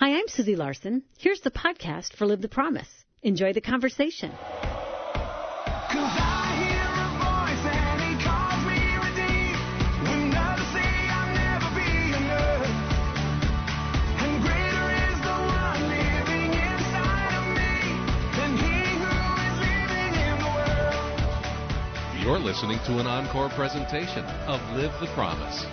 Hi, I'm Susie Larson. Here's the podcast for Live the Promise. Enjoy the conversation. You're listening to an encore presentation of Live the Promise.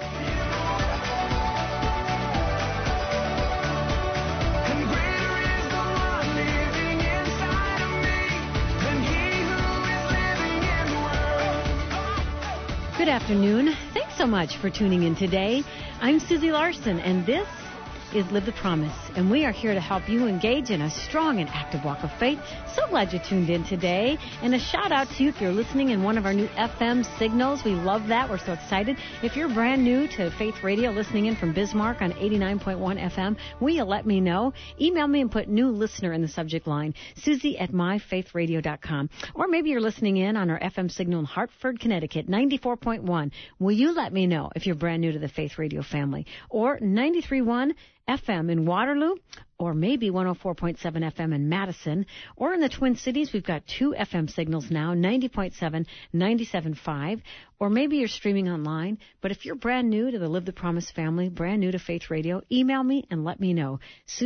Good afternoon. Thanks so much for tuning in today. I'm Susie Larson, and this is Live the Promise, and we are here to help you engage in a strong and active walk of faith. So glad you tuned in today, and a shout out to you if you're listening in one of our new FM signals. We love that. We're so excited. If you're brand new to Faith Radio, listening in from Bismarck on 89.1 FM, will you let me know? Email me and put new listener in the subject line, Susie@myfaithradio.com. Or maybe you're listening in on our FM signal in Hartford, Connecticut, 94.1. Will you let me know if you're brand new to the Faith Radio family? Or 93.1 FM in Waterloo, or maybe 104.7 FM in Madison, or in the Twin Cities. We've got two FM signals now, 90.7, 97.5, or maybe you're streaming online. But if you're brand new to the Live the Promise family, brand new to Faith Radio, email me and let me know,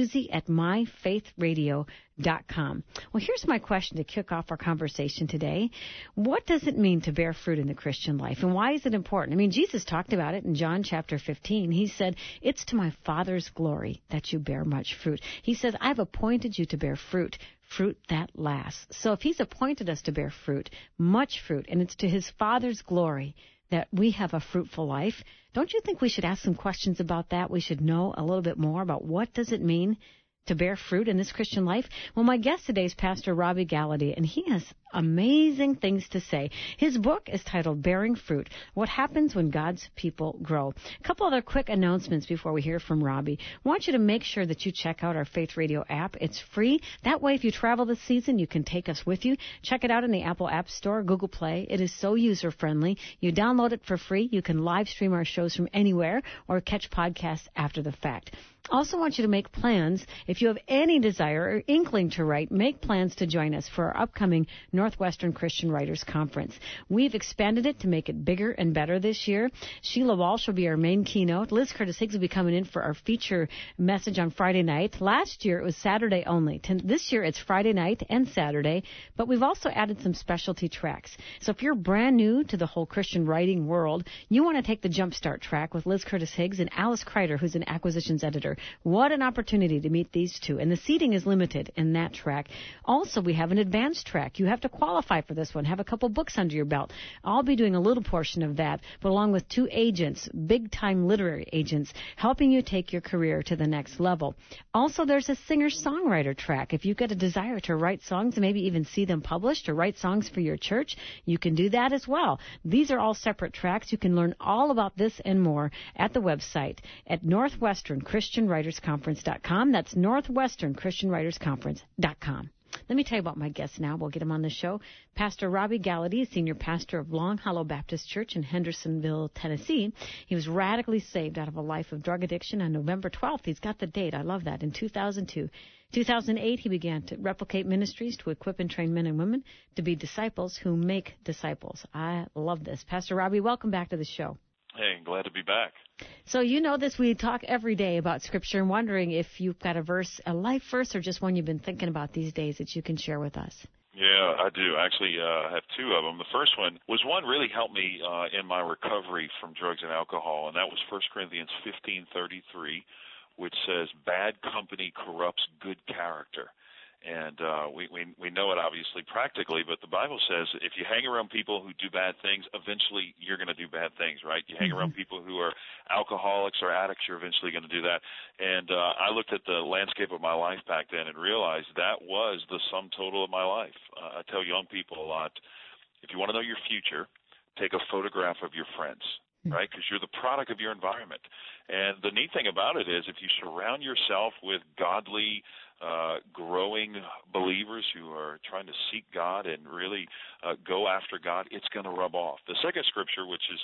Susie@myfaithradio.com. Well, here's my question to kick off our conversation today. What does it mean to bear fruit in the Christian life, and why is it important? I mean, Jesus talked about it in John chapter 15. He said, "It's to my Father's glory that you bear much fruit." He says, "I've appointed you to bear fruit, fruit that lasts." So if he's appointed us to bear fruit, much fruit, and it's to his Father's glory that we have a fruitful life, don't you think we should ask some questions about that? We should know a little bit more about what does it mean to bear fruit in this Christian life? Well, my guest today is Pastor Robbie Gallaty, and he has amazing things to say. His book is titled Bearing Fruit, What Happens When God's People Grow. A couple other quick announcements before we hear from Robbie. I want you to make sure that you check out our Faith Radio app. It's free. That way, if you travel this season, you can take us with you. Check it out in the Apple App Store, Google Play. It is so user-friendly. You download it for free. You can live stream our shows from anywhere or catch podcasts after the fact. Also want you to make plans. If you have any desire or inkling to write, make plans to join us for our upcoming Northwestern Christian Writers Conference. We've expanded it to make it bigger and better this year. Sheila Walsh will be our main keynote. Liz Curtis Higgs will be coming in for our feature message on Friday night. Last year it was Saturday only. This year it's Friday night and Saturday, but we've also added some specialty tracks. So if you're brand new to the whole Christian writing world, you want to take the Jumpstart track with Liz Curtis Higgs and Alice Kreider, who's an acquisitions editor. What an opportunity to meet these two. And the seating is limited in that track. Also, we have an advanced track. You have to qualify for this one, have a couple books under your belt. I'll be doing a little portion of that, but along with two agents, big-time literary agents, helping you take your career to the next level. Also, there's a singer-songwriter track. If you've got a desire to write songs and maybe even see them published or write songs for your church, you can do that as well. These are all separate tracks. You can learn all about this and more at the website at NorthwesternChristianWritersConference.com. That's NorthwesternChristianWritersConference.com. Let me tell you about my guest now. We'll get him on the show. Pastor Robbie Gallaty, senior pastor of Long Hollow Baptist Church in Hendersonville, Tennessee. He was radically saved out of a life of drug addiction on November 12th. He's got the date. I love that. In 2002. 2008, he began to replicate ministries to equip and train men and women to be disciples who make disciples. I love this. Pastor Robbie, welcome back to the show. Hey, glad to be back. So you know this, we talk every day about Scripture, and wondering if you've got a verse, a life verse, or just one you've been thinking about these days that you can share with us. Yeah, I do. Actually, I have two of them. The first one was one really helped me in my recovery from drugs and alcohol, and that was 1 Corinthians 15:33, which says, "Bad company corrupts good character." And we know it obviously practically, but the Bible says if you hang around people who do bad things, eventually you're going to do bad things, right? You hang around people who are alcoholics or addicts, you're eventually going to do that. And I looked at the landscape of my life back then and realized that was the sum total of my life. I tell young people a lot, if you want to know your future, take a photograph of your friends. Right, because you're the product of your environment. And the neat thing about it is if you surround yourself with godly, growing believers who are trying to seek God and really go after God, it's going to rub off. The second scripture, which is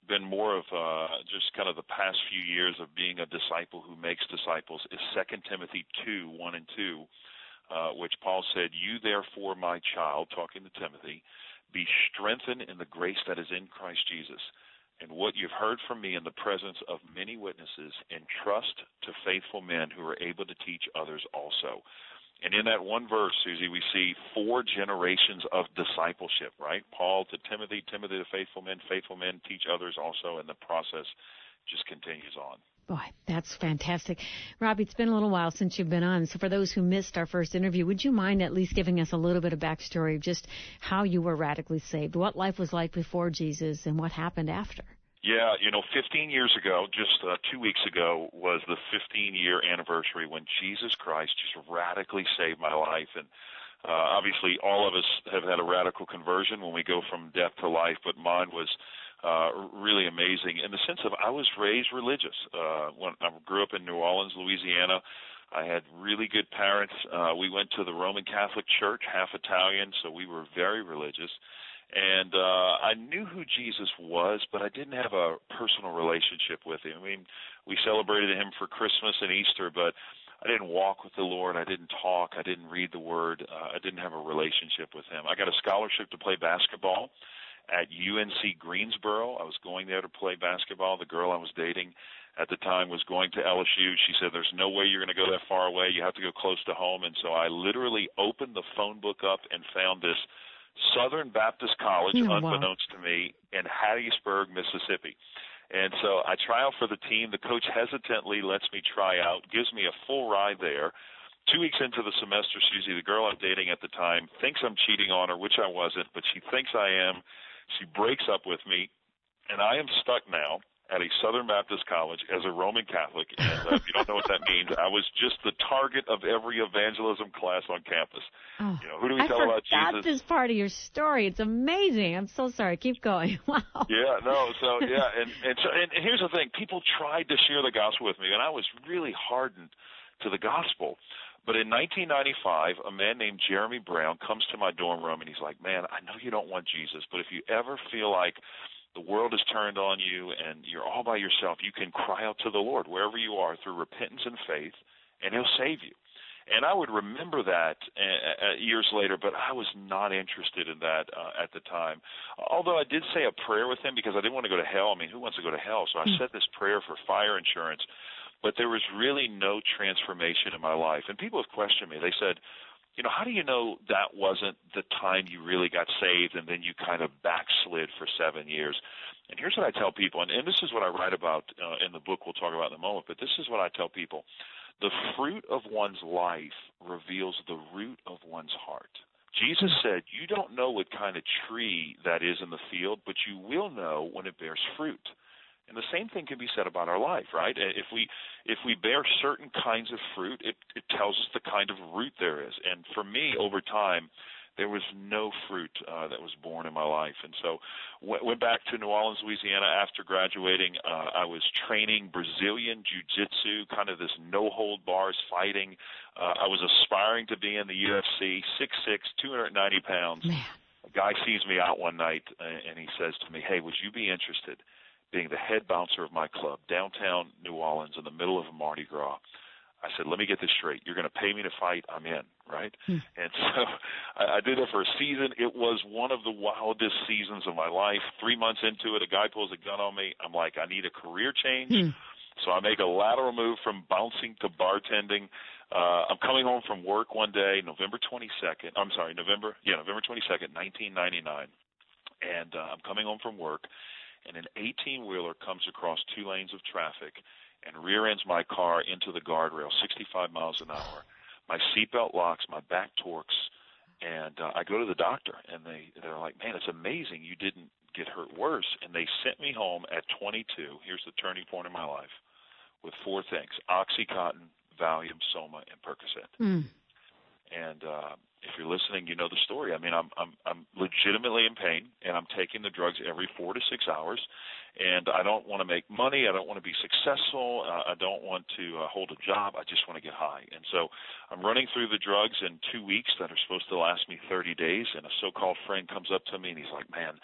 been more of just kind of the past few years of being a disciple who makes disciples is 2 Timothy 2:1 and 2, which Paul said, "You therefore, my child," talking to Timothy, "be strengthened in the grace that is in Christ Jesus. And what you've heard from me in the presence of many witnesses, entrust to faithful men who are able to teach others also." And in that one verse, Susie, we see 4 generations of discipleship, right? Paul to Timothy, Timothy to faithful men teach others also, and the process just continues on. Boy, that's fantastic. Robbie, it's been a little while since you've been on, so for those who missed our first interview, would you mind at least giving us a little bit of backstory of just how you were radically saved, what life was like before Jesus, and what happened after? Yeah, 15 years ago, just 2 weeks ago, was the 15-year anniversary when Jesus Christ just radically saved my life. And obviously all of us have had a radical conversion when we go from death to life, but mine was really amazing in the sense of I was raised religious. When I grew up in New Orleans, Louisiana, I had really good parents. We went to the Roman Catholic Church, half Italian, so we were very religious. And I knew who Jesus was, but I didn't have a personal relationship with him. I mean, we celebrated him for Christmas and Easter, but I didn't walk with the Lord. I didn't talk. I didn't read the Word. I didn't have a relationship with him. I got a scholarship to play basketball at UNC Greensboro. I was going there to play basketball. The girl I was dating at the time was going to LSU. She said, "There's no way you're going to go that far away. You have to go close to home." And so I literally opened the phone book up and found this Southern Baptist College, unbeknownst to me, in Hattiesburg, Mississippi. And so I try out for the team. The coach hesitantly lets me try out, gives me a full ride there. 2 weeks into the semester, Susie, the girl I'm dating at the time, thinks I'm cheating on her, which I wasn't, but she thinks I am. She breaks up with me, and I am stuck now at a Southern Baptist college as a Roman Catholic. And if you don't know what that means, I was just the target of every evangelism class on campus. Oh, who do we tell about Jesus? I forgot this part of your story. It's amazing. I'm so sorry. Keep going. Wow. Yeah, no, so, yeah, and here's the thing. People tried to share the gospel with me, and I was really hardened to the gospel. But in 1995, a man named Jeremy Brown comes to my dorm room, and he's like, "Man, I know you don't want Jesus, but if you ever feel like the world is turned on you and you're all by yourself, you can cry out to the Lord wherever you are through repentance and faith, and he'll save you." And I would remember that years later, but I was not interested in that at the time. Although I did say a prayer with him because I didn't want to go to hell. I mean, who wants to go to hell? So I said this prayer for fire insurance, but there was really no transformation in my life. And people have questioned me. They said, "How do you know that wasn't the time you really got saved and then you kind of backslid for 7 years?" And here's what I tell people, and this is what I write about in the book we'll talk about in a moment, but this is what I tell people. The fruit of one's life reveals the root of one's heart. Jesus said, "You don't know what kind of tree that is in the field, but you will know when it bears fruit." And the same thing can be said about our life, right? If we bear certain kinds of fruit, it tells us the kind of root there is. And for me, over time, there was no fruit that was born in my life. And so went back to New Orleans, Louisiana after graduating. I was training Brazilian jiu-jitsu, kind of this no-hold-bars fighting. I was aspiring to be in the UFC, 6'6", 290 pounds. Man. A guy sees me out one night, and he says to me, "Hey, would you be interested being the head bouncer of my club, downtown New Orleans in the middle of a Mardi Gras?" I said, "Let me get this straight. You're going to pay me to fight. I'm in," right? And so I did it for a season. It was one of the wildest seasons of my life. 3 months into it, a guy pulls a gun on me. I'm like, I need a career change. So I make a lateral move from bouncing to bartending. I'm coming home from work one day, November 22nd, 1999. And I'm coming home from work, and an 18-wheeler comes across 2 lanes of traffic and rear ends my car into the guardrail, 65 miles an hour. My seatbelt locks, my back torques, and I go to the doctor, and they're like, "Man, it's amazing you didn't get hurt worse." And they sent me home at 22. Here's the turning point in my life with 4 things: OxyContin, Valium, Soma, and Percocet. And if you're listening, you know the story. I mean, I'm legitimately in pain, and I'm taking the drugs every 4 to 6 hours. And I don't want to make money. I don't want to be successful. I don't want to hold a job. I just want to get high. And so I'm running through the drugs in 2 weeks that are supposed to last me 30 days. And a so-called friend comes up to me, and he's like, "Man,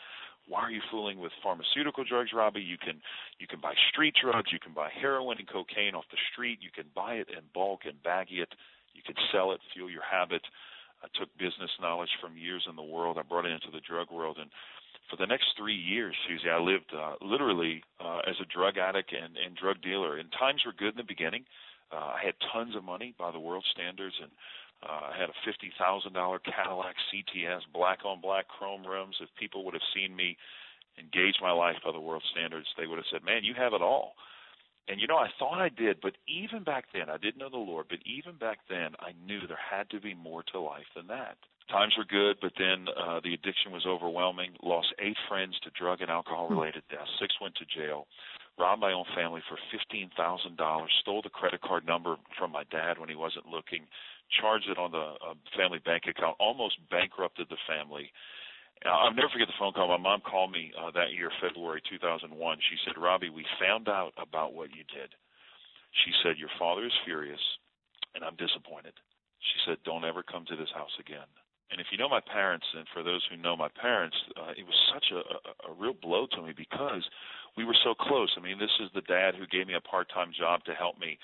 Why are you fooling with pharmaceutical drugs, Robbie? You can buy street drugs. You can buy heroin and cocaine off the street. You can buy it in bulk and baggy it. You can sell it, fuel your habit. I took business knowledge from years in the world. I brought it into the drug world. And for the next 3 years, Susie, I lived literally as a drug addict and drug dealer. And times were good in the beginning. I had tons of money by the world standards, and I had a $50,000 Cadillac CTS, black-on-black chrome rims. If people would have seen me engage my life by the world standards, they would have said, man, you have it all. And, I thought I did, but even back then, I didn't know the Lord, but even back then, I knew there had to be more to life than that. Times were good, but then the addiction was overwhelming. Lost 8 friends to drug and alcohol-related deaths. 6 went to jail. Robbed my own family for $15,000. Stole the credit card number from my dad when he wasn't looking. Charged it on the family bank account. Almost bankrupted the family. I'll never forget the phone call. My mom called me that year, February 2001. She said, Robbie, we found out about what you did. She said, your father is furious, and I'm disappointed. She said, don't ever come to this house again. And if you know my parents, and for those who know my parents, it was such a real blow to me because we were so close. I mean, this is the dad who gave me a part-time job to help me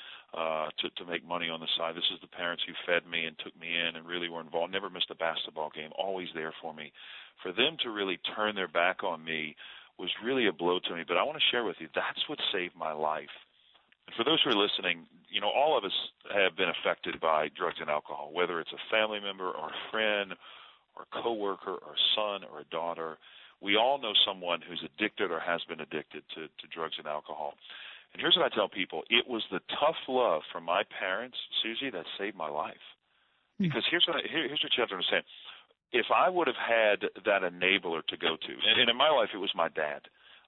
to make money on the side. This is the parents who fed me and took me in and really were involved. Never missed a basketball game, always there for me. For them to really turn their back on me was really a blow to me. But I want to share with you, that's what saved my life. And for those who are listening, all of us have been affected by drugs and alcohol, whether it's a family member or a friend or a coworker or a son or a daughter. We all know someone who's addicted or has been addicted to drugs and alcohol. And here's what I tell people. It was the tough love from my parents, Susie, that saved my life. Because here's what you have to understand. If I would have had that enabler to go to, and in my life it was my dad.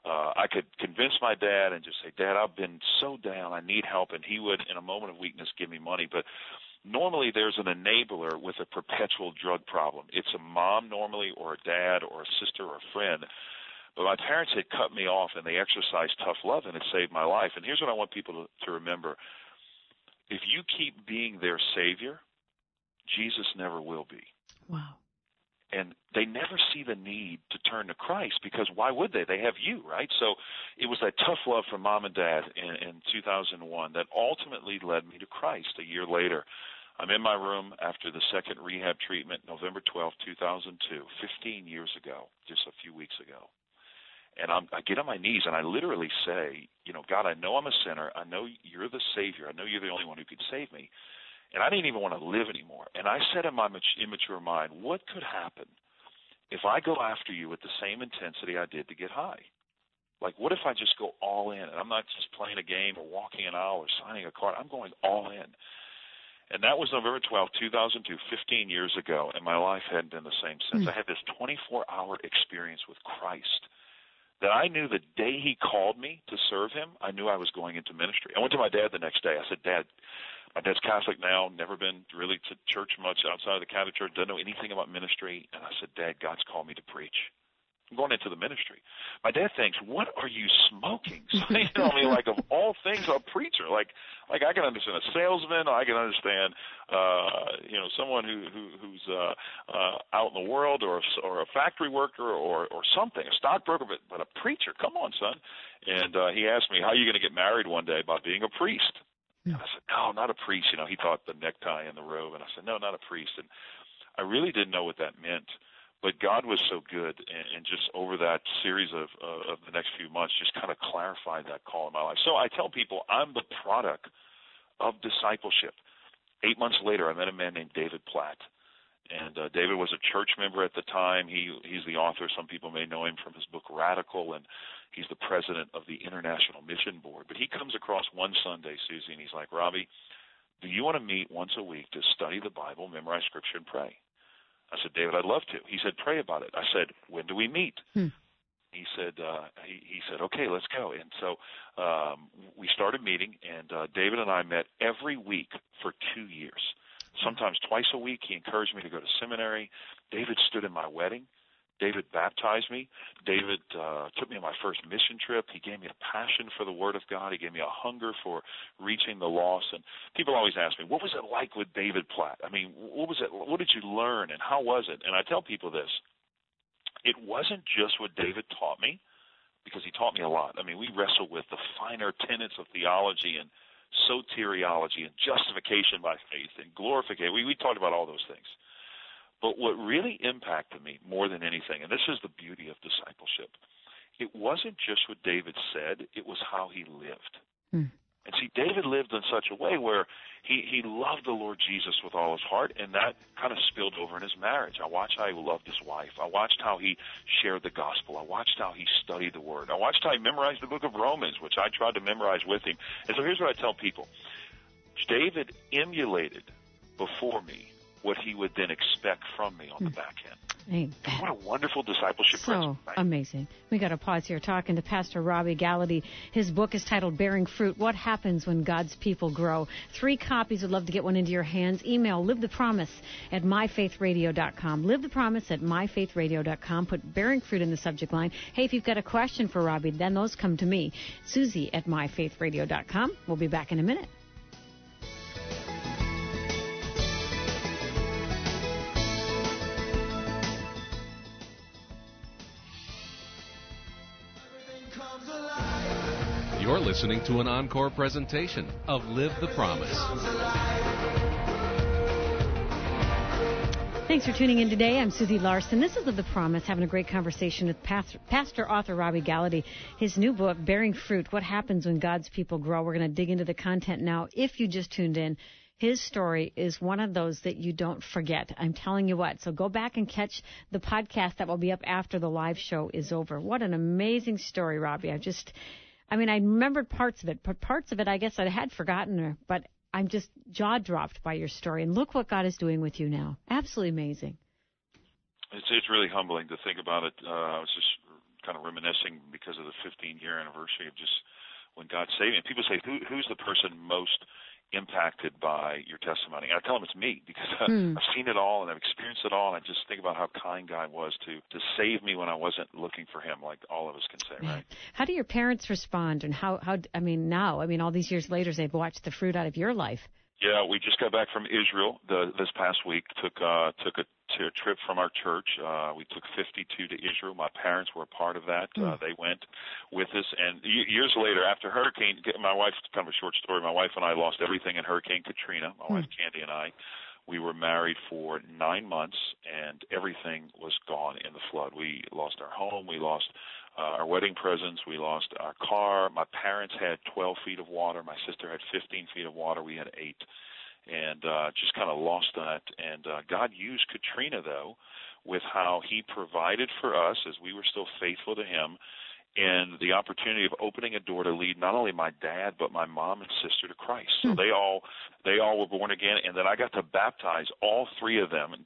I could convince my dad and just say, Dad, I've been so down, I need help, and he would, in a moment of weakness, give me money. But normally there's an enabler with a perpetual drug problem. It's a mom normally or a dad or a sister or a friend. But my parents had cut me off, and they exercised tough love, and it saved my life. And here's what I want people to remember. If you keep being their Savior, Jesus never will be. Wow. And they never see the need to turn to Christ because why would they? They have you, right? So it was that tough love from mom and dad in 2001 that ultimately led me to Christ a year later. I'm in my room after the second rehab treatment, November 12, 2002, 15 years ago, just a few weeks ago. And I get on my knees and I literally say, God, I know I'm a sinner. I know you're the Savior. I know you're the only one who could save me. And I didn't even want to live anymore. And I said in my immature mind, what could happen if I go after you with the same intensity I did to get high? Like, what if I just go all in? And I'm not just playing a game or walking an aisle or signing a card. I'm going all in. And that was November 12, 2002, 15 years ago, and my life hadn't been the same since. I had this 24-hour experience with Christ that I knew the day he called me to serve him, I knew I was going into ministry. I went to my dad the next day. I said, Dad, my dad's Catholic now, never been really to church much outside of the Catholic Church, doesn't know anything about ministry. And I said, Dad, God's called me to preach. I'm going into the ministry. My dad thinks, what are you smoking? So, like of all things, a preacher. Like I can understand a salesman. I can understand, someone who's out in the world or a factory worker or something, a stockbroker, but a preacher. Come on, son. And he asked me, how are you going to get married one day? By being a priest. And I said, no, not a priest. He thought the necktie and the robe. And I said, no, not a priest. And I really didn't know what that meant. But God was so good, and just over that series of the next few months, just kind of clarified that call in my life. So I tell people I'm the product of discipleship. 8 months later, I met a man named David Platt. And David was a church member at the time. He's the author. Some people may know him from his book Radical, and he's the president of the International Mission Board. But he comes across one Sunday, Susie, and he's like, Robbie, do you want to meet once a week to study the Bible, memorize Scripture, and pray? I said, David, I'd love to. He said, pray about it. I said, when do we meet? He said, okay, let's go. And so we started meeting, and David and I met every week for 2 years. Sometimes twice a week. He encouraged me to go to seminary. David stood in my wedding. David baptized me. David took me on my first mission trip. He gave me a passion for the Word of God. He gave me a hunger for reaching the lost. And people always ask me, what was it like with David Platt? I mean, what was it? What did you learn, and how was it? And I tell people this. it wasn't just what David taught me, because he taught me a lot. I mean, we wrestle with the finer tenets of theology and soteriology and justification by faith and glorification. We talked about all those things. But what really impacted me more than anything, and this is the beauty of discipleship, it wasn't just what David said, it was how he lived. And see, David lived in such a way where he loved the Lord Jesus with all his heart, and that kind of spilled over in his marriage. I watched how he loved his wife. I watched how he shared the gospel. I watched how he studied the word. I watched how he memorized the book of Romans, which I tried to memorize with him. And so here's what I tell people. David emulated before me what he would then expect from me on the back end. Amen. What a wonderful discipleship principle. So amazing. We got to pause here talking to Pastor Robbie Gallaty. His book is titled Bearing Fruit, What Happens When God's People Grow. 3 copies. Would love to get one into your hands. Email livethepromise@myfaithradio.com. Livethepromise@myfaithradio.com. Put Bearing Fruit in the subject line. Hey, if you've got a question for Robbie, then those come to me. Susie@myfaithradio.com. We'll be back in a minute. You're listening to an encore presentation of Live the Promise. Thanks for tuning in today. I'm Susie Larson. This is Live the Promise, having a great conversation with pastor author Robbie Gallaty. His new book, Bearing Fruit, What Happens When God's People Grow. We're going to dig into the content now. If you just tuned in, his story is one of those that you don't forget. I'm telling you what. So go back and catch the podcast that will be up after the live show is over. What an amazing story, Robbie. I remembered parts of it, but parts of it I guess I had forgotten, but I'm just jaw-dropped by your story. And look what God is doing with you now. Absolutely amazing. It's really humbling to think about it. I was just kind of reminiscing because of the 15-year anniversary of just when God saved me. And people say, who's the person most impacted by your testimony? And I tell them it's me, because I've seen it all and I've experienced it all, and I just think about how kind God was to save me when I wasn't looking for him, like all of us can say, right? How do your parents respond, and how now, all these years later, they've watched the fruit out of your life? Yeah, we just got back from Israel this past week. Took a trip from our church. We took 52 to Israel. My parents were a part of that. They went with us. And years later, after Hurricane, my wife, kind of a short story, my wife and I lost everything in Hurricane Katrina. My wife Candy and I. We were married for 9 months, and everything was gone in the flood. We lost our home. We lost our wedding presents. We lost our car. My parents had 12 feet of water. My sister had 15 feet of water. We had 8. And just kind of lost that. And God used Katrina, though, with how he provided for us as we were still faithful to him, and the opportunity of opening a door to lead not only my dad but my mom and sister to Christ. So they all were born again, and then I got to baptize all 3 of them in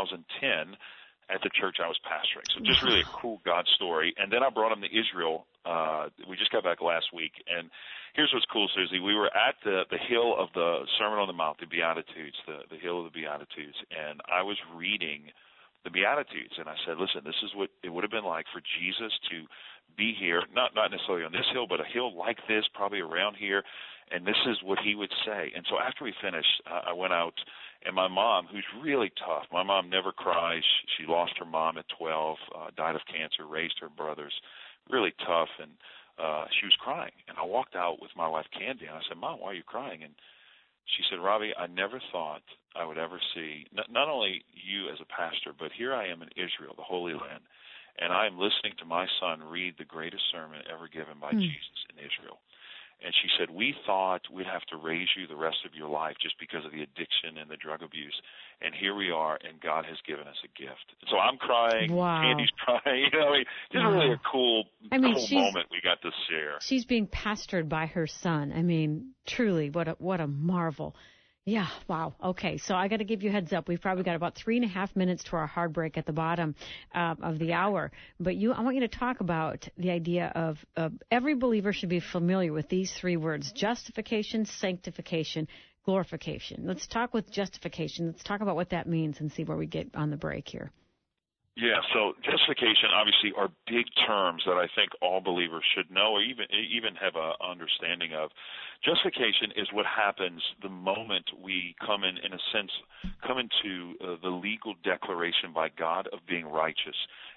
2010 at the church I was pastoring. So just really a cool God story. And then I brought them to Israel. We just got back last week, and here's what's cool, Susie. We were at the hill of the Sermon on the Mount, the Beatitudes, the hill of the Beatitudes, and I was reading the Beatitudes, and I said, listen, this is what it would have been like for Jesus to be here, not necessarily on this hill, but a hill like this, probably around here, and this is what he would say. And so after we finished, I went out, and my mom, who's really tough, my mom never cries. She lost her mom at 12, died of cancer, raised her brothers, really tough, and she was crying. And I walked out with my wife, Candy, and I said, Mom, why are you crying? And she said, Robbie, I never thought I would ever see not only you as a pastor, but here I am in Israel, the Holy Land, and I am listening to my son read the greatest sermon ever given by Jesus in Israel. And she said, we thought we'd have to raise you the rest of your life just because of the addiction and the drug abuse. And here we are, and God has given us a gift. So I'm crying. Wow. Candy's crying. Just really a cool moment we got to share. She's being pastored by her son. Truly, what a marvel. Yeah, wow. Okay, so I got to give you a heads up. We've probably got about 3.5 minutes to our hard break at the bottom of the hour. But I want you to talk about the idea of every believer should be familiar with these 3 words: justification, sanctification, glorification. Let's talk with justification. Let's talk about what that means and see where we get on the break here. Yeah, so justification obviously are big terms that I think all believers should know or even have an understanding of. Justification is what happens the moment we come into the legal declaration by God of being righteous.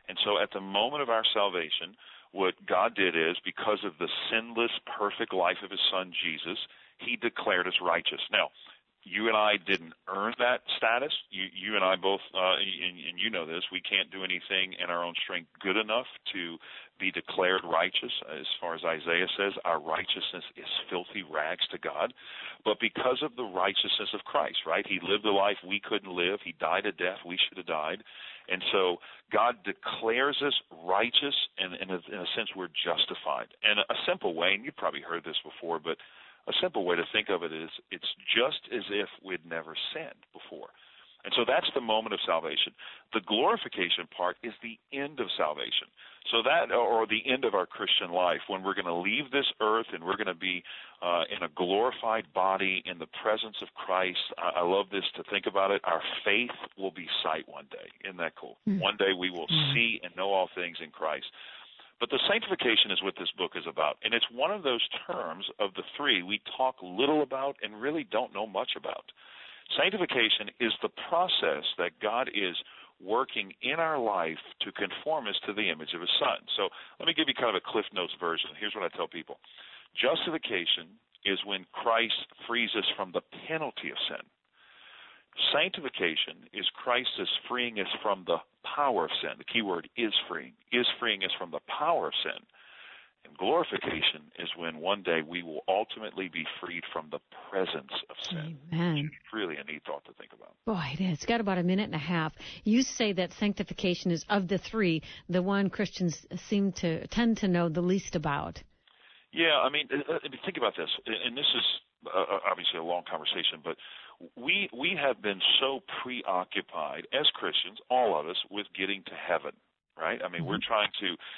And so at the moment of our salvation, what God did is, because of the sinless, perfect life of his son Jesus, he declared us righteous. Now, you and I didn't earn that status. You and I both, and you know this, we can't do anything in our own strength good enough to be declared righteous. As far as Isaiah says, our righteousness is filthy rags to God. But because of the righteousness of Christ, right? He lived a life we couldn't live. He died a death we should have died. And so God declares us righteous, and in a sense we're justified. And a simple way, and you've probably heard this before, but a simple way to think of it is it's just as if we'd never sinned before. And so that's the moment of salvation. The glorification part is the end of salvation. So that, or the end of our Christian life, when we're going to leave this earth and we're going to be in a glorified body in the presence of Christ. I love this to think about it. Our faith will be sight one day. Isn't that cool? Mm-hmm. One day we will see and know all things in Christ. But the sanctification is what this book is about. And it's one of those terms of the three we talk little about and really don't know much about. Sanctification is the process that God is working in our life to conform us to the image of his son. So let me give you kind of a Cliff Notes version. Here's what I tell people. Justification is when Christ frees us from the penalty of sin. Sanctification is Christ is freeing us from the power of sin. The key word is freeing us from the power of sin. And glorification is when one day we will ultimately be freed from the presence of sin. Amen. It's really a neat thought to think about. Boy, it is. It's got about a minute and a half. You say that sanctification is, of the three, the one Christians tend to know the least about. Yeah, I mean, think about this, and this is obviously a long conversation, but we have been so preoccupied as Christians, all of us, with getting to heaven, right? I mean, we're trying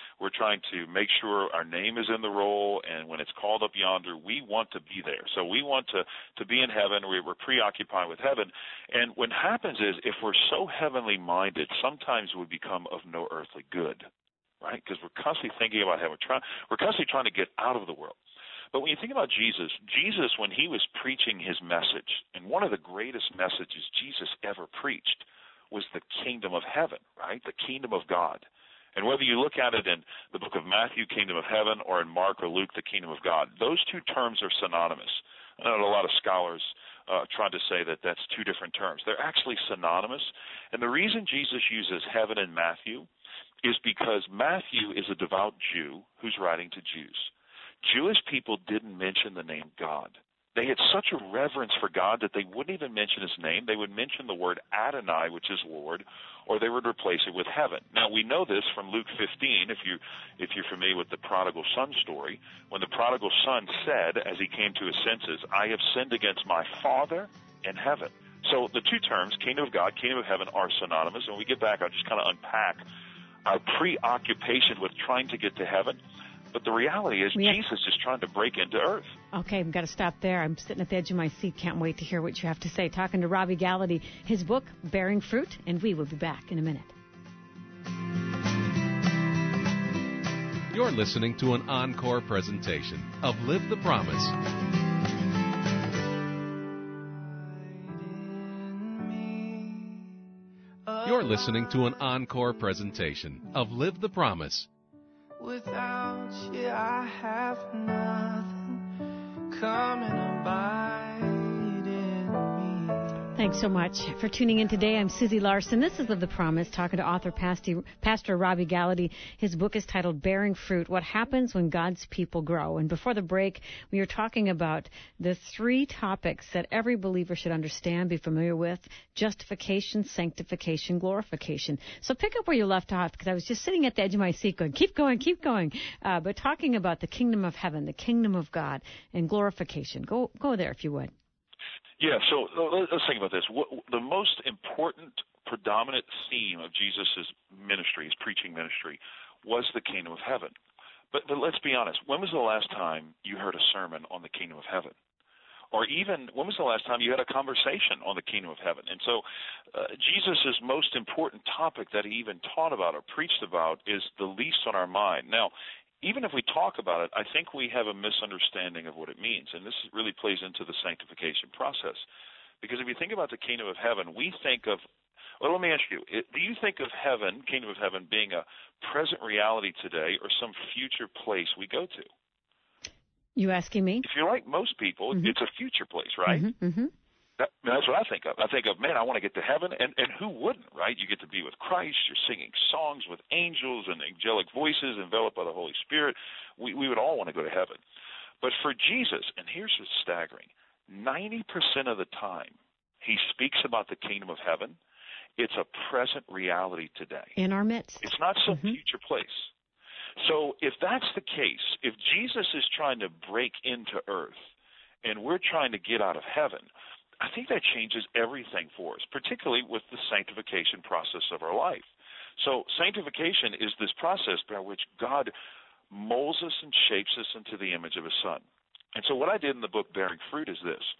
to make sure our name is in the roll, and when it's called up yonder, we want to be there. So we want to be in heaven. We're preoccupied with heaven, and what happens is, if we're so heavenly minded, sometimes we become of no earthly good, right? Because we're constantly thinking about heaven. We're constantly trying to get out of the world. But when you think about Jesus, when he was preaching his message, and one of the greatest messages Jesus ever preached was the kingdom of heaven, right? The kingdom of God. And whether you look at it in the book of Matthew, kingdom of heaven, or in Mark or Luke, the kingdom of God, those two terms are synonymous. I know a lot of scholars tried to say that that's two different terms. They're actually synonymous. And the reason Jesus uses heaven in Matthew is because Matthew is a devout Jew who's writing to Jews. Jewish people didn't mention the name God. They had such a reverence for God that they wouldn't even mention his name. They would mention the word Adonai, which is Lord, or they would replace it with heaven. Now, we know this from Luke 15, if you're familiar with the prodigal son story, when the prodigal son said, as he came to his senses, I have sinned against my Father and heaven. So the two terms, kingdom of God, kingdom of heaven, are synonymous. When we get back, I'll just kind of unpack our preoccupation with trying to get to heaven. But the reality is Jesus is trying to break into earth. Okay, we've got to stop there. I'm sitting at the edge of my seat. Can't wait to hear what you have to say. Talking to Robbie Gallaty, his book, Bearing Fruit, and we will be back in a minute. You're listening to an encore presentation of Live the Promise. You're listening to an encore presentation of Live the Promise. Without you, I have nothing. Come and abide in me. Thanks so much for tuning in today. I'm Susie Larson. This is Live the Promise, talking to author Pastor Robbie Gallaty. His book is titled Bearing Fruit, What Happens When God's People Grow. And before the break, we were talking about the three topics that every believer should understand, be familiar with: justification, sanctification, glorification. So pick up where you left off, because I was just sitting at the edge of my seat going, keep going. But talking about the kingdom of heaven, the kingdom of God, and glorification. Go there if you would. Yeah, so let's think about this. The most important, predominant theme of Jesus' ministry, his preaching ministry, was the kingdom of heaven. But let's be honest. When was the last time you heard a sermon on the kingdom of heaven? Or even, when was the last time you had a conversation on the kingdom of heaven? And so Jesus' most important topic that he even taught about or preached about is the least on our mind. Now, even if we talk about it, I think we have a misunderstanding of what it means. And this really plays into the sanctification process. Because if you think about the kingdom of heaven, we think of Well, let me ask you, do you think of heaven, kingdom of heaven, being a present reality today or some future place we go to? You asking me? If you're like most people, it's a future place, right? That's what I think of. I think of, man, I want to get to heaven, and who wouldn't, right? You get to be with Christ. You're singing songs with angels and angelic voices enveloped by the Holy Spirit. We would all want to go to heaven. But for Jesus, and here's what's staggering, 90% of the time he speaks about the kingdom of heaven, it's a present reality today. In our midst. It's not some future place. So if that's the case, if Jesus is trying to break into earth and we're trying to get out of heaven, I think that changes everything for us, particularly with the sanctification process of our life. So sanctification is this process by which God molds us and shapes us into the image of His Son. And so what I did in the book Bearing Fruit is this.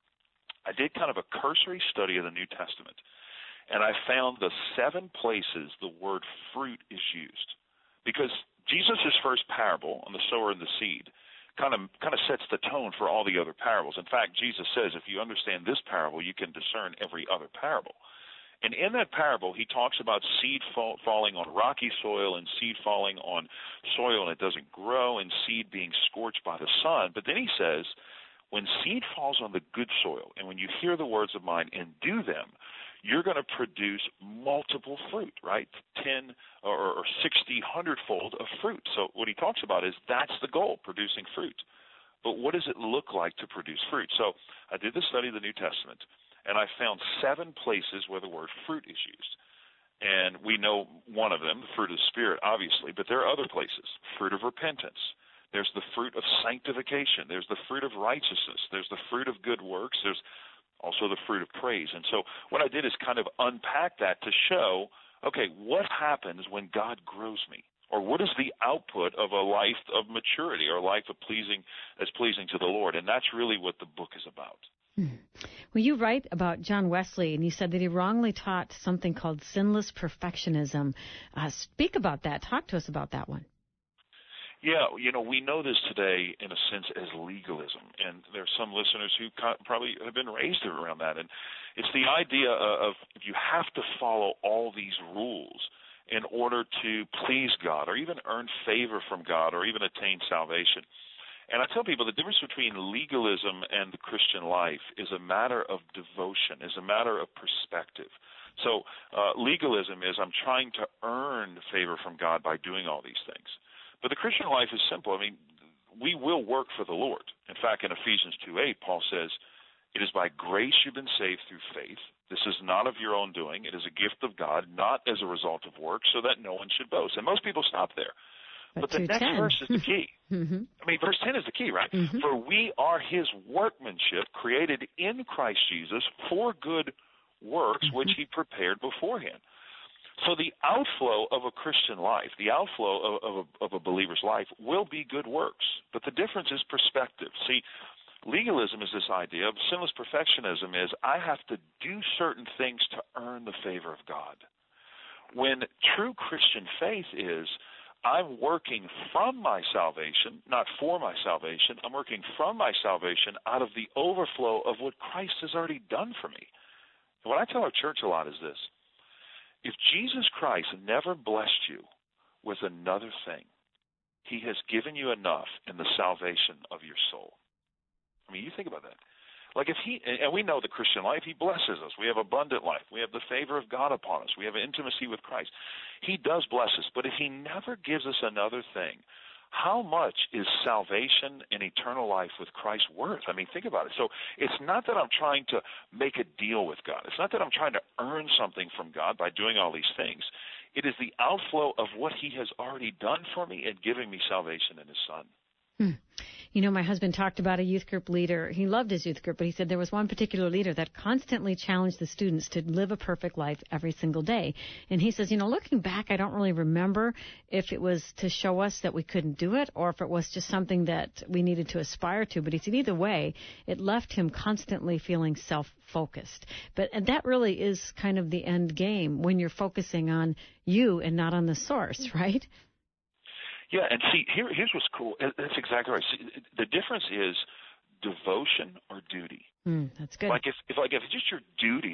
I did kind of a cursory study of the New Testament, and I found the 7 places the word fruit is used. Because Jesus' first parable on the sower and the seed kind of sets the tone for all the other parables. In fact, Jesus says if you understand this parable, you can discern every other parable. And in that parable, he talks about seed falling on rocky soil and seed falling on soil and it doesn't grow and seed being scorched by the sun. But then he says, when seed falls on the good soil and when you hear the words of mine and do them, you're going to produce multiple fruit, right? 10 or 60, 100-fold of fruit. So what he talks about is that's the goal, producing fruit. But what does it look like to produce fruit? So I did the study of the New Testament, and I found 7 places where the word fruit is used. And we know one of them, the fruit of the Spirit, obviously, but there are other places. Fruit of repentance. There's the fruit of sanctification. There's the fruit of righteousness. There's the fruit of good works. There's also the fruit of praise. And so what I did is kind of unpack that to show, okay, what happens when God grows me? Or what is the output of a life of maturity or a life of pleasing to the Lord? And that's really what the book is about. Well, you write about John Wesley, and you said that he wrongly taught something called sinless perfectionism. Speak about that. Talk to us about that one. Yeah, we know this today in a sense as legalism, and there are some listeners who probably have been raised around that. And it's the idea of you have to follow all these rules in order to please God or even earn favor from God or even attain salvation. And I tell people the difference between legalism and the Christian life is a matter of devotion, is a matter of perspective. So legalism is I'm trying to earn favor from God by doing all these things. But the Christian life is simple. I mean, we will work for the Lord. In fact, in Ephesians 2:8, Paul says, it is by grace you've been saved through faith. This is not of your own doing. It is a gift of God, not as a result of work, so that no one should boast. And most people stop there. But the next verse is the key. I mean, verse 10 is the key, right? For we are His workmanship, created in Christ Jesus for good works, which He prepared beforehand. So the outflow of a Christian life, the outflow of a believer's life will be good works. But the difference is perspective. See, legalism is this idea of sinless perfectionism is I have to do certain things to earn the favor of God. When true Christian faith is I'm working from my salvation, not for my salvation. I'm working from my salvation out of the overflow of what Christ has already done for me. And what I tell our church a lot is this. If Jesus Christ never blessed you with another thing, He has given you enough in the salvation of your soul. I mean, you think about that. Like if He, and we know the Christian life, He blesses us. We have abundant life. We have the favor of God upon us. We have intimacy with Christ. He does bless us. But if He never gives us another thing, how much is salvation and eternal life with Christ worth? I mean, think about it. So it's not that I'm trying to make a deal with God. It's not that I'm trying to earn something from God by doing all these things. It is the outflow of what He has already done for me and giving me salvation in His Son. You know, my husband talked about a youth group leader. He loved his youth group, but he said there was one particular leader that constantly challenged the students to live a perfect life every single day. And he says, looking back, I don't really remember if it was to show us that we couldn't do it or if it was just something that we needed to aspire to. But he said either way, it left him constantly feeling self-focused. And that really is kind of the end game when you're focusing on you and not on the source, right? Yeah, and see, here's what's cool. That's exactly right. See, the difference is devotion or duty. That's good. Like if it's just your duty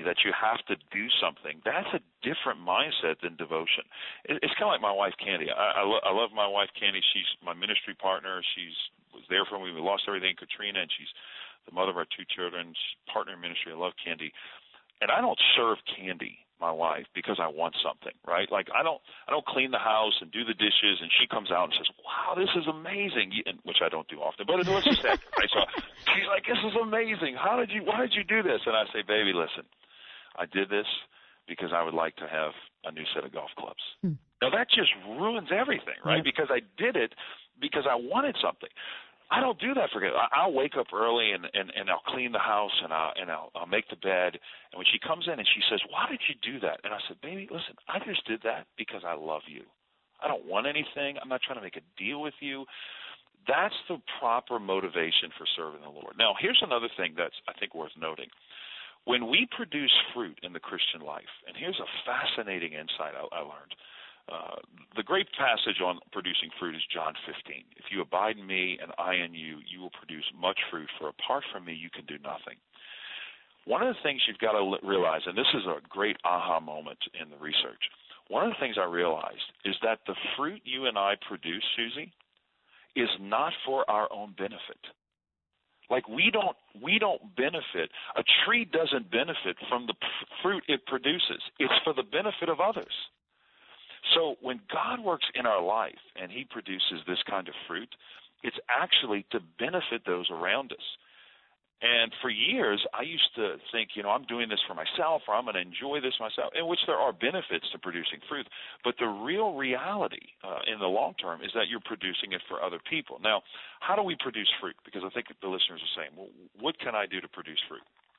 that you have to do something, that's a different mindset than devotion. It's kind of like my wife, Candy. I love my wife, Candy. She's my ministry partner. She's was there for me. We lost everything, Katrina, and she's the mother of our two children. She's partner in ministry. I love Candy. And I don't serve Candy, my wife, because I want something, right? Like I don't clean the house and do the dishes, and she comes out and says, "Wow, this is amazing," which I don't do often, but let's just say, right? So she's like, "This is amazing. Why did you do this?" And I say, "Baby, listen, I did this because I would like to have a new set of golf clubs." Now that just ruins everything, right? Yep. Because I did it because I wanted something. I don't do that for her. I'll wake up early and I'll clean the house and I'll make the bed. And when she comes in and she says, "Why did you do that?" And I said, "Baby, listen, I just did that because I love you. I don't want anything. I'm not trying to make a deal with you." That's the proper motivation for serving the Lord. Now, here's another thing that's, I think, worth noting. When we produce fruit in the Christian life, and here's a fascinating insight I learned. The great passage on producing fruit is John 15. "If you abide in me and I in you, you will produce much fruit, for apart from me you can do nothing." One of the things you've got to realize, and this is a great aha moment in the research, one of the things I realized is that the fruit you and I produce, Susie, is not for our own benefit. Like we don't benefit. A tree doesn't benefit from the fruit it produces. It's for the benefit of others. So when God works in our life and he produces this kind of fruit, it's actually to benefit those around us. And for years, I used to think, I'm doing this for myself, or I'm going to enjoy this myself, in which there are benefits to producing fruit. But the real reality in the long term is that you're producing it for other people. Now, how do we produce fruit? Because I think the listeners are saying, well, what can I do to produce fruit?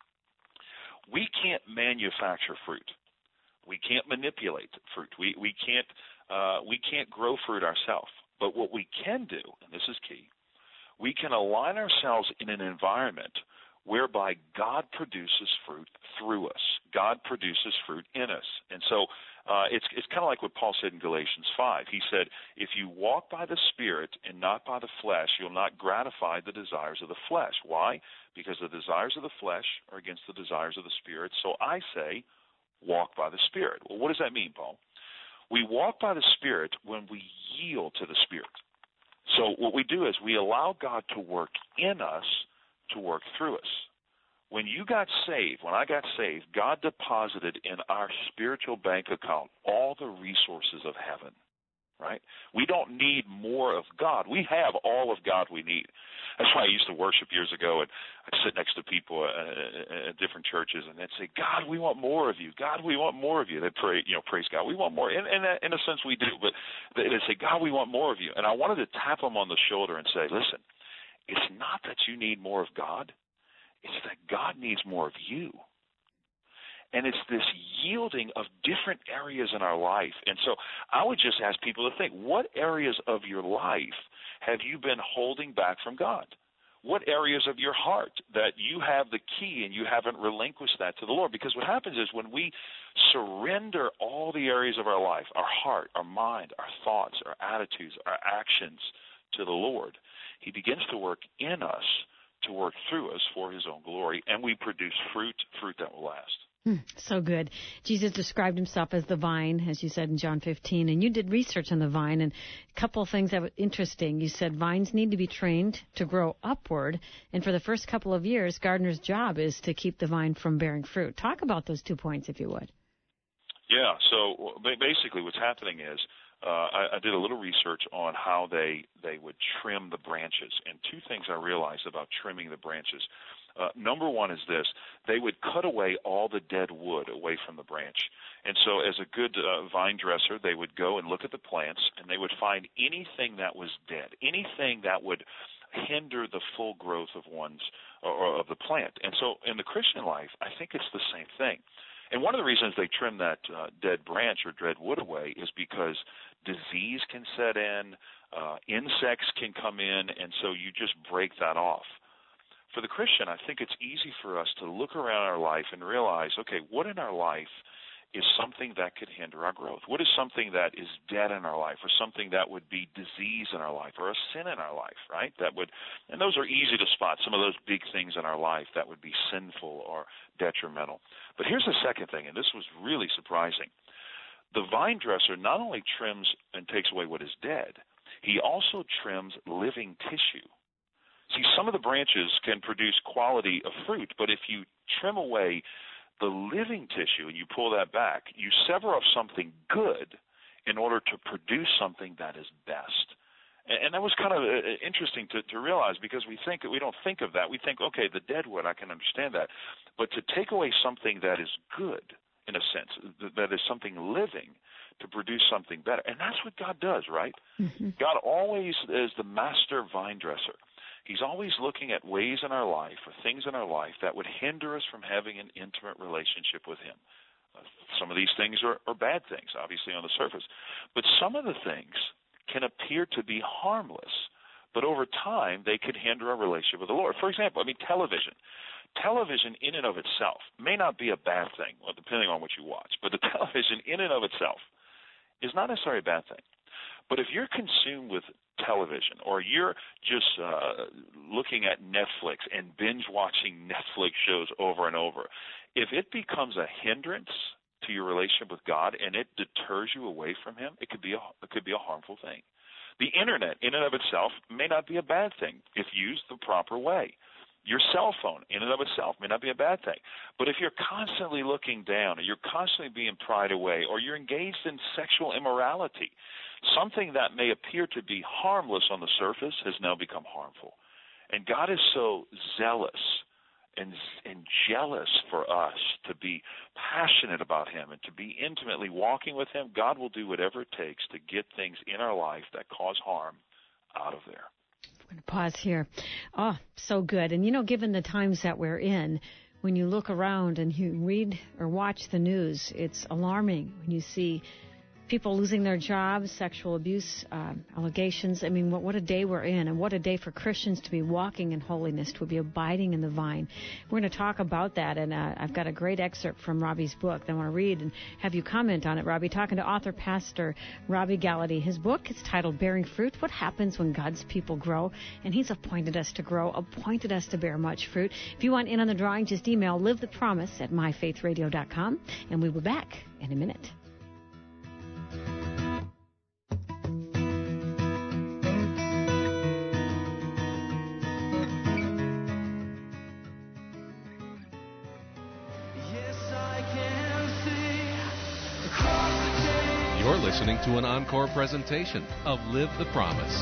We can't manufacture fruit. We can't manipulate fruit. We can't grow fruit ourselves. But what we can do, and this is key, we can align ourselves in an environment whereby God produces fruit through us. God produces fruit in us. And so it's kind of like what Paul said in Galatians 5. He said, "If you walk by the Spirit and not by the flesh, you'll not gratify the desires of the flesh." Why? Because the desires of the flesh are against the desires of the Spirit. So I say, walk by the Spirit. Well, what does that mean, Paul? We walk by the Spirit when we yield to the Spirit. So what we do is we allow God to work in us to work through us. When you got saved, when I got saved, God deposited in our spiritual bank account all the resources of heaven, right? We don't need more of God. We have all of God we need. That's why I used to worship years ago, and I'd sit next to people at different churches, and they'd say, "God, we want more of you. God, we want more of you." They'd pray, praise God. We want more. And in a sense, we do. But they'd say, "God, we want more of you." And I wanted to tap them on the shoulder and say, "Listen, it's not that you need more of God. It's that God needs more of you." And it's this yielding of different areas in our life. And so I would just ask people to think, what areas of your life have you been holding back from God? What areas of your heart that you have the key and you haven't relinquished that to the Lord? Because what happens is when we surrender all the areas of our life, our heart, our mind, our thoughts, our attitudes, our actions to the Lord, he begins to work in us to work through us for his own glory, and we produce fruit that will last. So good. Jesus described himself as the vine, as you said in John 15, and you did research on the vine, and a couple of things that were interesting. You said vines need to be trained to grow upward, and for the first couple of years, gardener's job is to keep the vine from bearing fruit. Talk about those 2 points, if you would. Yeah, so basically what's happening is I did a little research on how they would trim the branches, and two things I realized about trimming the branches. Number one is this: they would cut away all the dead wood away from the branch. And so as a good vine dresser, they would go and look at the plants, and they would find anything that was dead, anything that would hinder the full growth of or of the plant. And so in the Christian life, I think it's the same thing. And one of the reasons they trim that dead branch or dead wood away is because disease can set in, insects can come in, and so you just break that off. For the Christian, I think it's easy for us to look around our life and realize, okay, what in our life is something that could hinder our growth? What is something that is dead in our life, or something that would be disease in our life, or a sin in our life, right? And those are easy to spot, some of those big things in our life that would be sinful or detrimental. But here's the second thing, and this was really surprising. The vine dresser not only trims and takes away what is dead, he also trims living tissue. See, some of the branches can produce quality of fruit, but if you trim away the living tissue and you pull that back, you sever off something good in order to produce something that is best. And that was kind of interesting to realize, because we don't think of that. We think, okay, the dead wood, I can understand that. But to take away something that is good, in a sense, that is something living, to produce something better. And that's what God does, right? Mm-hmm. God always is the master vine dresser. He's always looking at ways in our life, or things in our life, that would hinder us from having an intimate relationship with him. Some of these things are bad things, obviously, on the surface. But some of the things can appear to be harmless, but over time they could hinder our relationship with the Lord. For example, television. Television in and of itself may not be a bad thing, well, depending on what you watch, but the television in and of itself is not necessarily a bad thing. But if you're consumed with television, or you're just looking at Netflix and binge-watching Netflix shows over and over, if it becomes a hindrance to your relationship with God and it deters you away from him, it could be a harmful thing. The Internet in and of itself may not be a bad thing if used the proper way. Your cell phone in and of itself may not be a bad thing. But if you're constantly looking down, or you're constantly being pried away, or you're engaged in sexual immorality, something that may appear to be harmless on the surface has now become harmful. And God is so zealous and jealous for us to be passionate about him and to be intimately walking with him. God will do whatever it takes to get things in our life that cause harm out of there. I'm going to pause here. Oh, so good. And, given the times that we're in, when you look around and you read or watch the news, it's alarming when you see people losing their jobs, sexual abuse allegations. What a day we're in, and what a day for Christians to be walking in holiness, to be abiding in the vine. We're going to talk about that, and I've got a great excerpt from Robbie's book that I want to read and have you comment on it, Robbie. Talking to author, pastor Robbie Gallaty. His book is titled Bearing Fruit, What Happens When God's People Grow, and he's appointed us to grow, appointed us to bear much fruit. If you want in on the drawing, just email livethepromise@myfaithradio.com, and we'll be back in a minute. You're listening to an encore presentation of Live the Promise.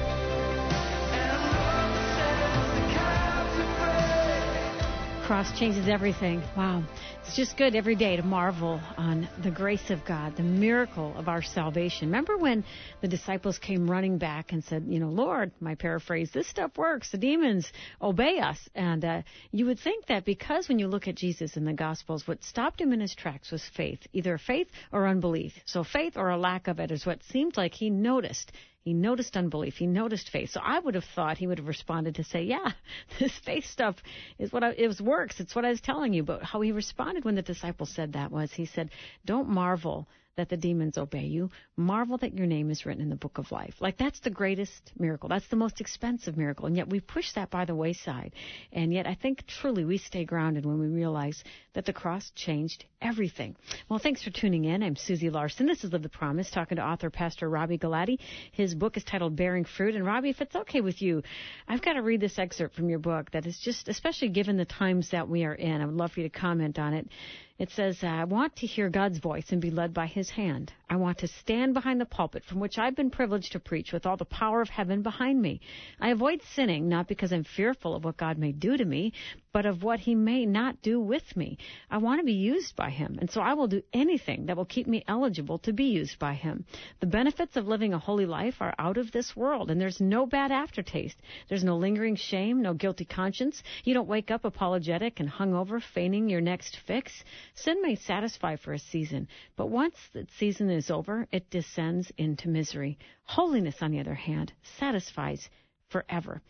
Cross changes everything. Wow. It's just good every day to marvel on the grace of God, the miracle of our salvation. Remember when the disciples came running back and said, Lord, my paraphrase, this stuff works. The demons obey us. And you would think that because when you look at Jesus in the Gospels, what stopped him in his tracks was faith, either faith or unbelief. So faith or a lack of it is what seemed like he noticed. He noticed unbelief. He noticed faith. So I would have thought he would have responded to say, yeah, this faith stuff is it works. It's what I was telling you. But how he responded when the disciples said that was, he said, don't marvel that the demons obey you. Marvel that your name is written in the book of life. Like, that's the greatest miracle. That's the most expensive miracle. And yet we push that by the wayside. And yet I think truly we stay grounded when we realize that the cross changed everything. Well, thanks for tuning in. I'm Susie Larson. This is Live the Promise, talking to author, pastor Robbie Gallaty. His book is titled Bearing Fruit. And Robbie, if it's okay with you, I've got to read this excerpt from your book that is just, especially given the times that we are in, I would love for you to comment on it. It says, I want to hear God's voice and be led by his hand. I want to stand behind the pulpit from which I've been privileged to preach with all the power of heaven behind me. I avoid sinning, not because I'm fearful of what God may do to me, but of what he may not do with me. I want to be used by him, and so I will do anything that will keep me eligible to be used by him. The benefits of living a holy life are out of this world, and there's no bad aftertaste. There's no lingering shame, no guilty conscience. You don't wake up apologetic and hungover, feigning your next fix. Sin may satisfy for a season, but once the season is over, it descends into misery. Holiness, on the other hand, satisfies forever.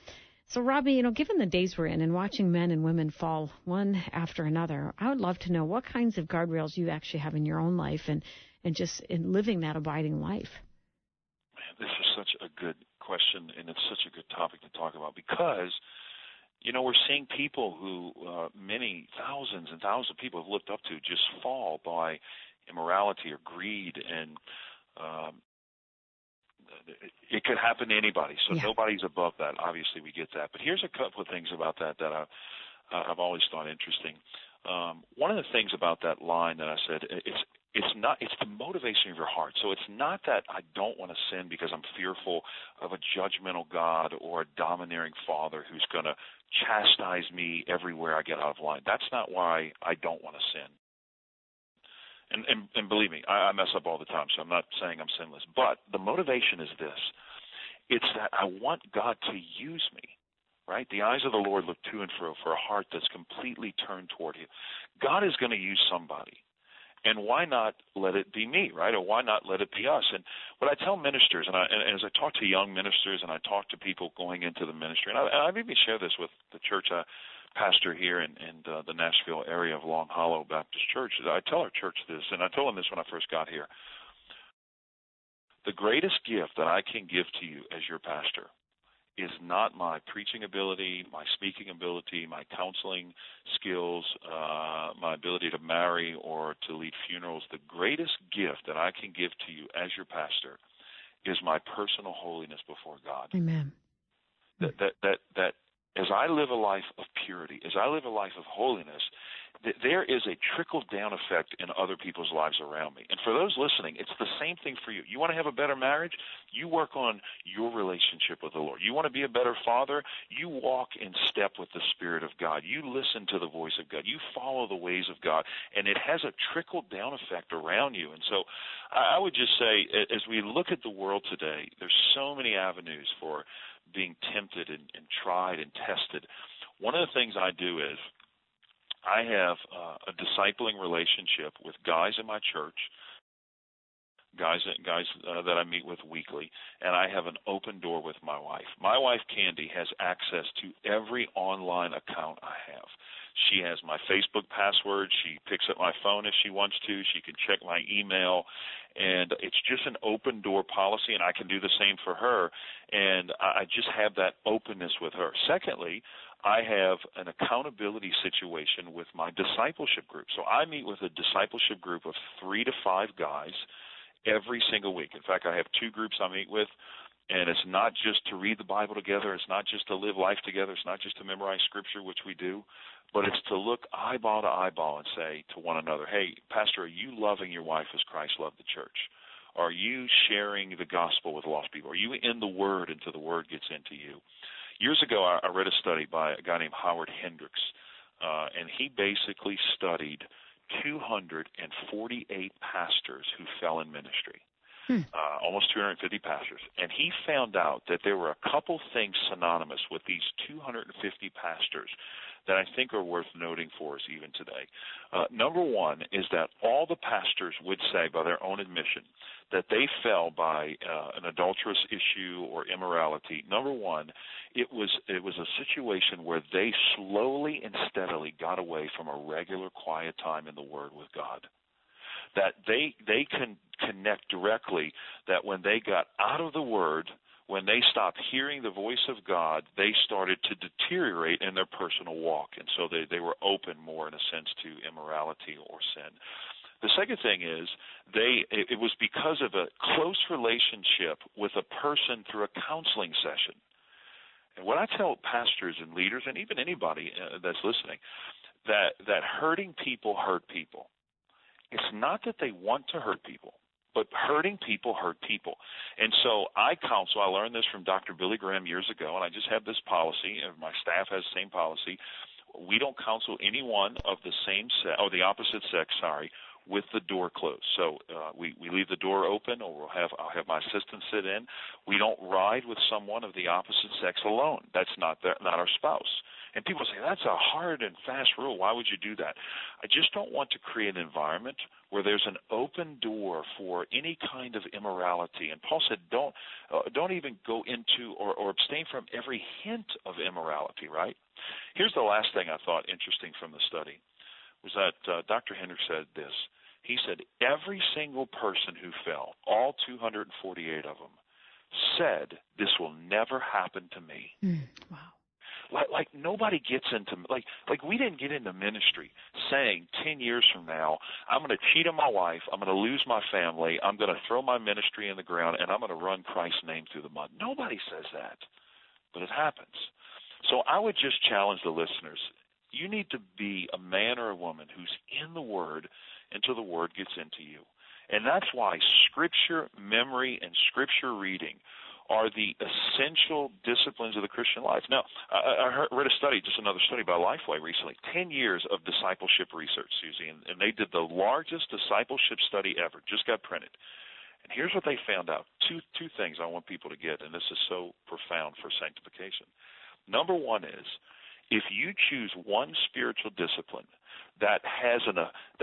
So, Robbie, given the days we're in and watching men and women fall one after another, I would love to know what kinds of guardrails you actually have in your own life and just in living that abiding life. Man, this is such a good question, and it's such a good topic to talk about because, we're seeing people who many thousands and thousands of people have looked up to just fall by immorality or greed, and it could happen to anybody. So nobody's above that. Obviously, we get that. But here's a couple of things about that I've always thought interesting. One of the things about that line that I said, it's the motivation of your heart. So it's not that I don't want to sin because I'm fearful of a judgmental God or a domineering father who's going to chastise me everywhere I get out of line. That's not why I don't want to sin. And believe me, I mess up all the time, so I'm not saying I'm sinless. But the motivation is this. It's that I want God to use me, right? The eyes of the Lord look to and fro for a heart that's completely turned toward Him. God is going to use somebody. And why not let it be me, right? Or why not let it be us? And what I tell ministers, and as I talk to young ministers and I talk to people going into the ministry, and I've even shared this with the church pastor here in the Nashville area of Long Hollow Baptist Church. I tell our church this, and I told them this when I first got here. The greatest gift that I can give to you as your pastor is not my preaching ability, my speaking ability, my counseling skills, my ability to marry or to lead funerals. The greatest gift that I can give to you as your pastor is my personal holiness before God. Amen. That as I live a life of purity, as I live a life of holiness, there is a trickle-down effect in other people's lives around me. And for those listening, it's the same thing for you. You want to have a better marriage? You work on your relationship with the Lord. You want to be a better father? You walk in step with the Spirit of God. You listen to the voice of God. You follow the ways of God. And it has a trickle-down effect around you. And so I would just say, as we look at the world today, there's so many avenues for being tempted and tried and tested. One of the things I do is I have a discipling relationship with guys in my church, guys that I meet with weekly, and I have an open door with my wife. My wife, Candy, has access to every online account I have. She has my Facebook password. She picks up my phone if she wants to. She can check my email. And it's just an open door policy, and I can do the same for her. And I just have that openness with her. Secondly, I have an accountability situation with my discipleship group. So I meet with a discipleship group of 3 to 5 guys every single week. In fact, I have 2 groups I meet with. And it's not just to read the Bible together. It's not just to live life together. It's not just to memorize Scripture, which we do. But it's to look eyeball to eyeball and say to one another, hey, Pastor, are you loving your wife as Christ loved the church? Are you sharing the gospel with lost people? Are you in the Word until the Word gets into you? Years ago, I read a study by a guy named Howard Hendricks, and he basically studied 248 pastors who fell in ministry. Almost 250 pastors. And he found out that there were a couple things synonymous with these 250 pastors that I think are worth noting for us even today. Number one is that all the pastors would say by their own admission that they fell by an adulterous issue or immorality. Number one, it was a situation where they slowly and steadily got away from a regular quiet time in the Word with God. That they can connect directly that when they got out of the Word, when they stopped hearing the voice of God, they started to deteriorate in their personal walk. And so they were open more, in a sense, to immorality or sin. The second thing is it was because of a close relationship with a person through a counseling session. And what I tell pastors and leaders, and even anybody that's listening, that hurting people hurt people. It's not that they want to hurt people, but hurting people hurt people. And so I counsel. I learned this from Dr. Billy Graham years ago, and I just have this policy, and my staff has the same policy. We don't counsel anyone of the same sex, or the opposite sex, with the door closed. So we leave the door open, or I'll have my assistant sit in. We don't ride with someone of the opposite sex alone. That's not our spouse. And people say, that's a hard and fast rule. Why would you do that? I just don't want to create an environment where there's an open door for any kind of immorality. And Paul said, don't even go into or abstain from every hint of immorality, right? Here's the last thing I thought interesting from the study was that Dr. Hendricks said this. He said, every single person who fell, all 248 of them, said, this will never happen to me. Wow. Like nobody gets into, like we didn't get into ministry saying 10 years from now, I'm going to cheat on my wife, I'm going to lose my family, I'm going to throw my ministry in the ground, and I'm going to run Christ's name through the mud. Nobody says that, but it happens. So I would just challenge the listeners. You need to be a man or a woman who's in the Word until the Word gets into you. And that's why Scripture memory and Scripture reading are the essential disciplines of the Christian life. Now, I read a study, just another study by Lifeway recently, 10 years of discipleship research, Susie, and they did the largest discipleship study ever, just got printed. And here's what they found out. Two things I want people to get, and this is so profound for sanctification. Number one is, if you choose one spiritual discipline that has an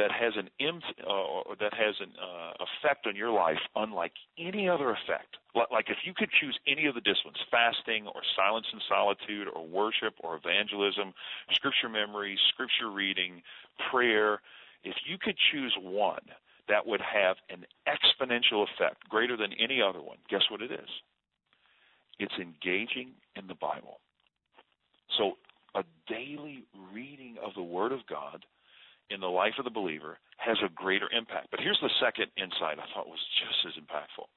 effect on your life unlike any other effect, like if you could choose any of the disciplines, fasting or silence and solitude or worship or evangelism, scripture memory, scripture reading, prayer, if you could choose one that would have an exponential effect greater than any other one, guess what it is? It's engaging in the Bible. So a daily reading of the Word of God in the life of the believer has a greater impact. But here's the second insight I thought was just as impactful.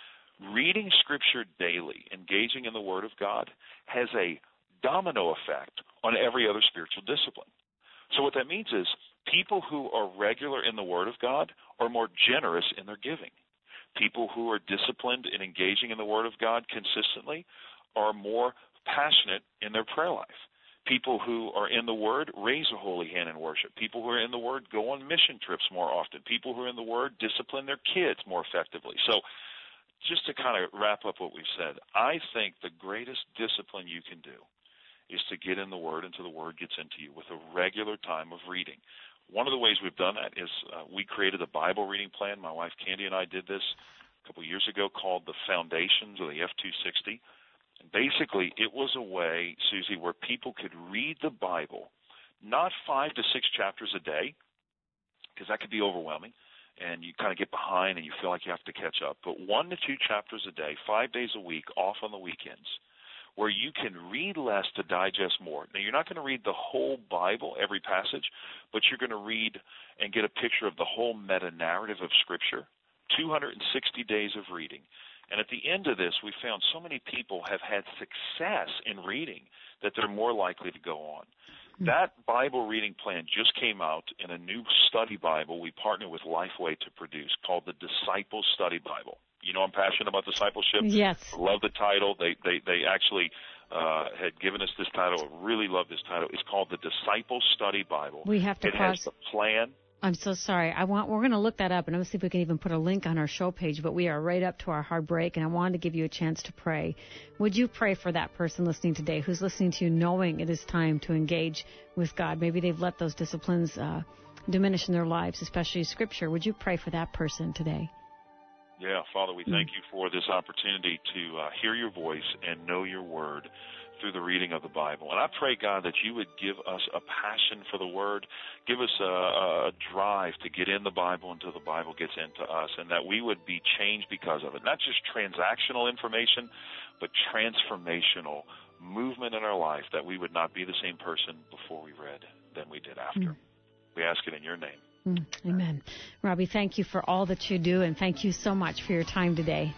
Reading Scripture daily, engaging in the Word of God, has a domino effect on every other spiritual discipline. So what that means is people who are regular in the Word of God are more generous in their giving. People who are disciplined in engaging in the Word of God consistently are more passionate in their prayer life. People who are in the Word raise a holy hand in worship. People who are in the Word go on mission trips more often. People who are in the Word discipline their kids more effectively. So just to kind of wrap up what we've said, I think the greatest discipline you can do is to get in the Word until the Word gets into you with a regular time of reading. One of the ways we've done that is we created a Bible reading plan. My wife Candy and I did this a couple of years ago called the Foundations of the F260. Basically, it was a way, Susie, where people could read the Bible, not 5 to 6 chapters a day, because that could be overwhelming, and you kind of get behind and you feel like you have to catch up, but 1 to 2 chapters a day, 5 days a week, off on the weekends, where you can read less to digest more. Now, you're not going to read the whole Bible, every passage, but you're going to read and get a picture of the whole meta-narrative of Scripture, 260 days of reading. And at the end of this, we found so many people have had success in reading that they're more likely to go on. That Bible reading plan just came out in a new study Bible we partnered with Lifeway to produce called the Disciple Study Bible. You know I'm passionate about discipleship. Yes. I love the title. They actually had given us this title. I really love this title. It's called the Disciple Study Bible. We have to It has the plan. I'm so sorry. We're going to look that up, and I'm going to see if we can even put a link on our show page, but we are right up to our hard break, and I wanted to give you a chance to pray. Would you pray for that person listening today who's listening to you knowing it is time to engage with God? Maybe they've let those disciplines diminish in their lives, especially Scripture. Would you pray for that person today? Yeah, Father, we thank you for this opportunity to hear your voice and know your word through the reading of the Bible. And I pray, God, that you would give us a passion for the Word, give us a drive to get in the Bible until the Bible gets into us, and that we would be changed because of it. Not just transactional information, but transformational movement in our life, that we would not be the same person before we read than we did after. We ask it in your name. Amen. Robbie, thank you for all that you do, and thank you so much for your time today.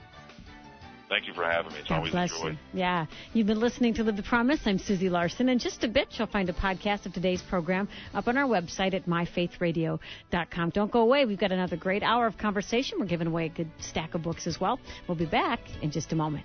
Thank you for having me. It's God always bless a joy. you. Yeah. You've been listening to Live the Promise. I'm Susie Larson. In just a bit, you'll find a podcast of today's program up on our website at myfaithradio.com. Don't go away. We've got another great hour of conversation. We're giving away a good stack of books as well. We'll be back in just a moment.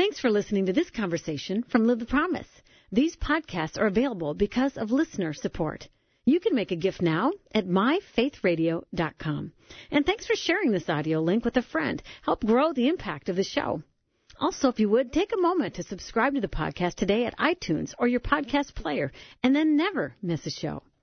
Thanks for listening to this conversation from Live the Promise. These podcasts are available because of listener support. You can make a gift now at myfaithradio.com. And thanks for sharing this audio link with a friend. Help grow the impact of the show. Also, if you would, take a moment to subscribe to the podcast today at iTunes or your podcast player, and then never miss a show.